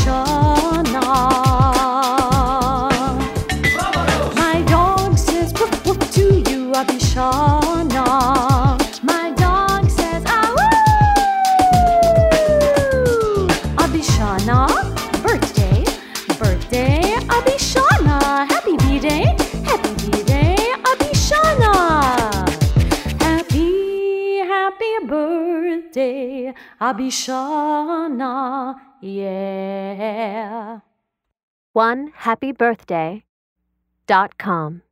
Abishana. My dog says woof woof to you, Abishana. My dog says ah woo. Abishana, birthday, birthday, Abishana. Happy B-Day, happy B-Day, Abishana. Happy birthday, Abishana, yeah. OneHappyBirthday.com